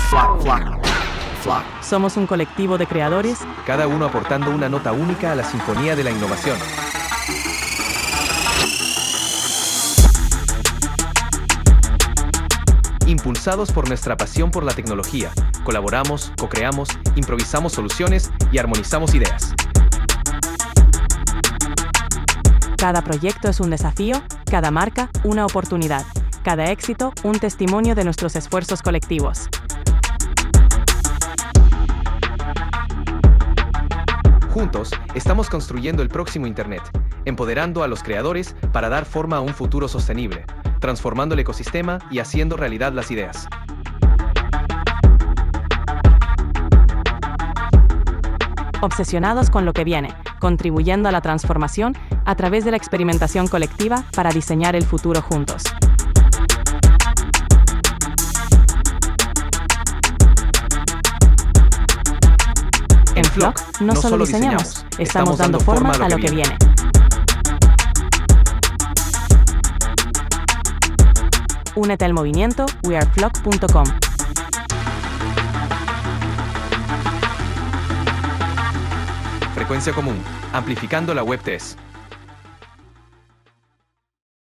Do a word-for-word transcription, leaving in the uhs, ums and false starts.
Flock, flock, flock. Somos un colectivo de creadores, cada uno aportando una nota única a la sinfonía de la innovación. Impulsados por nuestra pasión por la tecnología, colaboramos, co-creamos, improvisamos soluciones y armonizamos ideas. Cada proyecto es un desafío, cada marca una oportunidad, cada éxito un testimonio de nuestros esfuerzos colectivos. Juntos, estamos construyendo el próximo Internet, empoderando a los creadores para dar forma a un futuro sostenible, transformando el ecosistema y haciendo realidad las ideas. Obsesionados con lo que viene, contribuyendo a la transformación a través de la experimentación colectiva para diseñar el futuro juntos. En Flock no, no solo diseñamos, diseñamos estamos dando forma a lo que viene. Únete al movimiento we are flock punto com. Frecuencia común, amplificando la web tres.